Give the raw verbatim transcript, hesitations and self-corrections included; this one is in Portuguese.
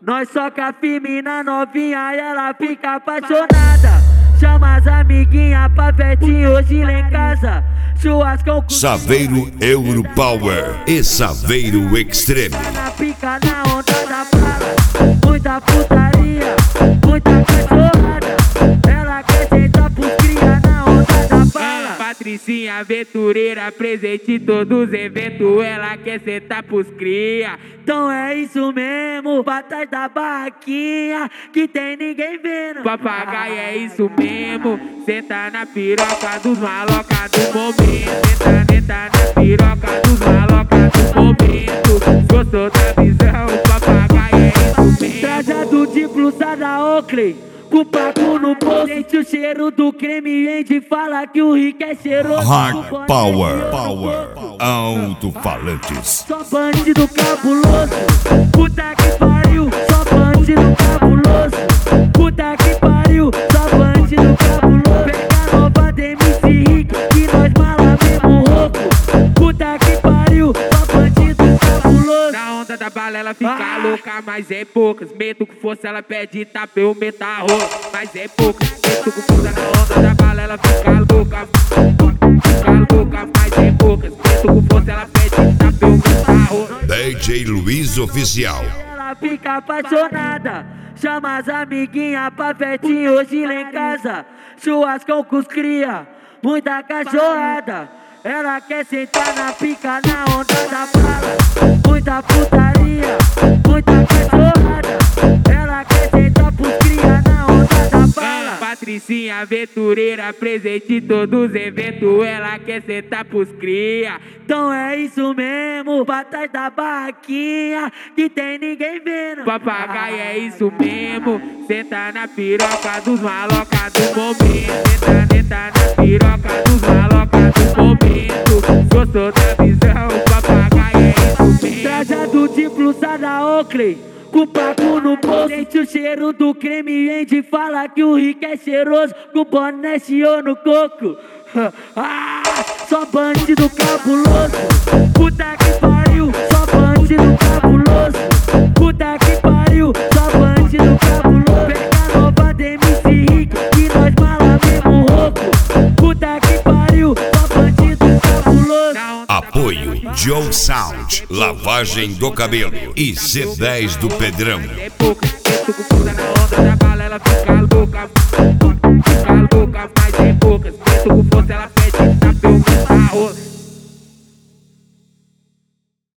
Nós soca firme na novinha e ela fica apaixonada. Chama as amiguinhas pra festinha hoje lá em casa. Churrascão com Saveiro Europower e Saveiro Extreme. na pica na onda da bala. Muita putaria, muita cachorrada. Ela quer sentar pros cria na onda da bala. Patricinha aventureira, presente em todos os eventos. Ela quer sentar pros cria. Então é isso mesmo, pra trás da barraquinha que tem ninguém vendo. Papagaio é isso mesmo, senta na piroca dos maloca do momento. Senta, senta na piroca dos maloca do momento. Gostou da visão, papagaio é isso mesmo. Trajado de blusa da Oakley, com placo no bolso. Sente o cheiro do creme, Andy fala que o Rick é cheiroso. Hard Power, Power, alto-falantes. Só bandido cabuloso, puta que pariu. Só bandido cabuloso, puta que pariu. Só bandido cabuloso. Pega a nova da M C Rick, que nós mala mesmo rouco. Puta que pariu, só bandido cabuloso. Na onda da bala ela fica ah. louca, mas é poucas. Meto com força, ela pede tapa, eu meto a rola, mas é poucas. Meto com força na onda da bala, ela fica louca. Fica louca, mas é poucas. Meto com força, ela pede tapa, eu meto a rola. D J Luiz Oficial. Ela fica apaixonada, chama as amiguinhas pra festinha hoje lá em casa. Churrascão com os cria, muita cachorrada. Ela quer sentar na pica na onda da bala. Muita putaria, muita cachorrada. Ela quer sentar pros cria na onda da bala. Patricinha aventureira, presente em todos os eventos. Ela quer sentar pros cria. Então é isso mesmo, pra trás da barraquinha que tem ninguém vendo. Papagaio é isso mesmo, senta na piroca dos maloca do momento. Senta, senta na piroca dos maloca do momento. Gostou da visão, papagaio é isso mesmo. Trajado de blusa da Oakley, com placo no bolso. Sente o cheiro do creme, Andy fala que o Rick é cheiroso. Com boné chiou no coco. Ah, só bandido cabuloso, puta que pariu. Só bandido cabuloso, puta que pariu. Só bandido cabuloso. Pega a nova da M C Rick, que nós mala mesmo rouco. Puta que pariu, só bandido cabuloso. Apoio Joe Sound, lavagem do cabelo e C dez do Pedrão. É pouca, meto com força na onda da bala, ela fica louca. Fica louca, mas é poucas. Meto com força, ela pede tapa, eu meto a rola.